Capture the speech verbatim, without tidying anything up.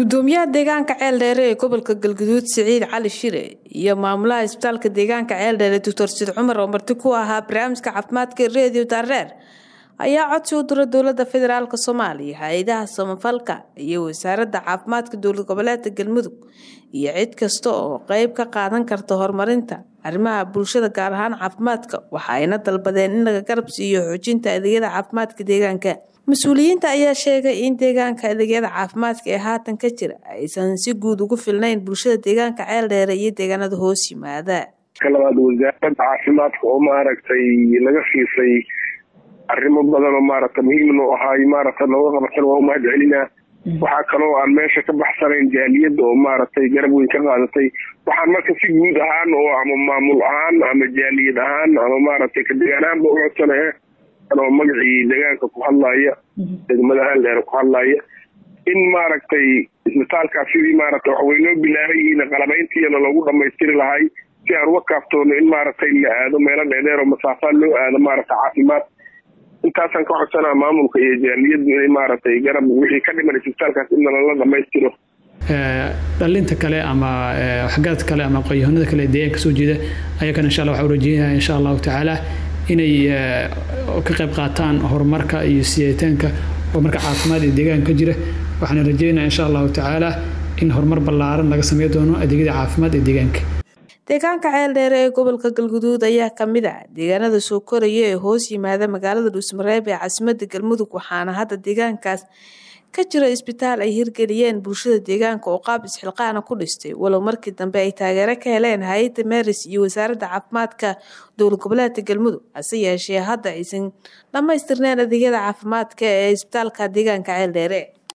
gudoomiyaha deegaanka Ceeldheere ee gobolka Galgaduud Siciid Cali Shire iyo maamulaha isbitaalka deegaanka Ceeldheere Doctor Sid Cumar oo marti ku ahaa barnaamijka caafimaadka Radio Dareer ayaa codsi u diray dowladda federaalka Soomaaliya hay'adaha samafalka iyo wasaaradda caafimaadka dowlad goboleedka Galmudug iyo cid kasta oo qayb ka qaadan karta horumarinta arrimaha bulshada gaar ahaan caafimaadka waxa ayna dalbadeen in laga garab siiyo xoojinta adeegyada caafimaadka deegaanka. Mas'uuliyiinta ayaa sheegay in deegaanka adeegyada caafimaadka ee haatan ka jira aysan si guud ugu filnayn bulshada deegaanka Ceeldheere iyo deegaanada hoos yimaada. Kalabaad wasaaradda caafimaadka oo maaragtay laga fiisay arrimo badan oo maaragtay muhiim u ah ay maaragtay loo qabsan waa mahad celinaa. Waxa kale oo aan meesha ka baxsanayn jaaliyadda oo maaragtay garab weyn ka qaadatay. Waxaan marka si guud ahaan oo ama maamul ahaan ama jaaliyad ahaan ama maaragtay ka deegaanada u codsanahay oo magacii deegaanka ku hadlaya degmada Ceeldheere ku hadlaya in maaragtay isbitaalka sidii maaragtay wax weyn loo bilaabay in qalabayntiina lagu dhameystiri lahay si aan waqaftoona in maaragtay la aado meelo dheer oo masaafo loo aado maaragtay caafimaad intaasan ka codsanaa maamulka iyo jaaliyaddu inay maaragtay garab wixii ka dhiman isbitaalkaas in la dhameystiro. dhalinta kale ama waxgaad kale ama qoyahanada kale deegaanka soo jeeda ayaga insha Allah waxa uu rajaynayaa insha Allah ta'ala inay ka qayb qaataan horumarka iyo siyaataanka horumarka caafimaad ee deegaanka jira. waxaan rajaynayaa insha Allah ta'ala in horumar ballaaran laga sameeyo doono adeegyada caafimaad ee deegaanka. deegaanka Ceeldheere ee gobolka Galgaduud ayaa kamid ah deegaanada soo koraya ee hoos yimaada magaalada Dhuusmareeb ee caasimadda Galmudug waxaana hadda deegaankaas ka jira isbitaal ay hirgeliyeen bulshada deegaanka oo qaab isxilqaan ku dhistay walow markii dambe ay taageero ka heleen hay'adda Meris iyo wasaaradda caafimaadka dowlad goboleedka Galmudug ase yeeshee hadda aysan dhamaystirneen adeegyada caafimaadka ee isbitaalka deegaanka Ceeldheere.